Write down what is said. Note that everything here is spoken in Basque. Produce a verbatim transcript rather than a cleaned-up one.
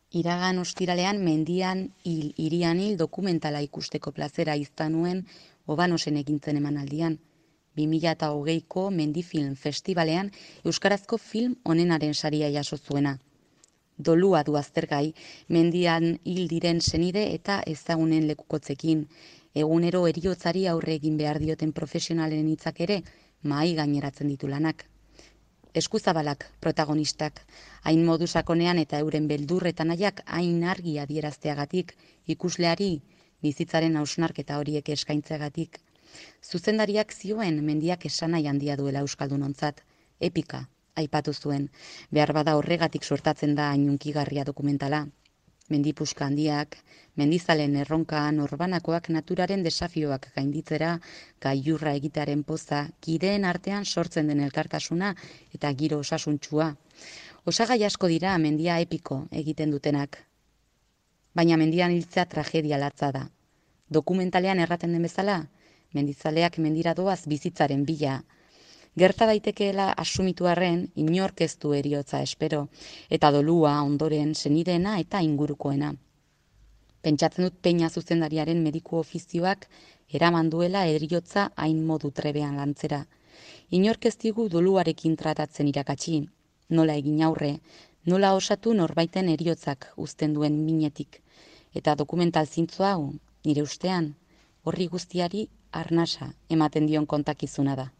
Iragan ostiralean mendian hil, hirian hil dokumentala ikusteko plazera izan nuen Obanosen egintzen emanaldian. bi mila hogeiko Mendifilm Festibalean euskarazko film onenaren saria jaso zuena. Dolua du aztergai, mendian hil diren senide eta ezagunen lekukotzekin, egunero heriotzari aurre egin behar dioten profesionalen hitzak ere mahai gaineratzen ditu lanak. Eskuzabalak protagonistak, hain modu sakonean eta euren beldur eta nahiak hain argi adierazteagatik, ikusleari bizitzaren hausnarketa horiek eskaintzeagatik. Zuzendariak zioen mendiak esanahi handia duela euskaldunontzat, epika, aipatu zuen, behar bada horregatik sortatzen da hain hunkigarria dokumentala. Mendipuska handiak, mendizalen erronka, norbanakoak naturaren desafioak gainditzera, gailurra egitearen poza, kideen artean sortzen den elkartasuna eta giro osasuntsua. Osagai asko dira mendia epiko egiten dutenak. Baina mendian hiltzea tragedia latza da. Dokumentalean erraten den bezala, mendizaleak mendira doaz bizitzaren bila. Gerta daitekeela asumitu arren, inork ez du heriotza espero, eta dolua ondoren senideena eta ingurukoena. Pentsatzen dut Peña zuzendariaren mediku ofizioak eraman duela heriotza hain modu trebean lantzera. Inork ez digu doluarekin tratatzen irakatsi, nola egin aurre, nola osatu norbaiten heriotzak uzten duen minetik. Eta dokumental zintzo hau, nire ustean, horri guztiari arnasa ematen dion kontakizuna da.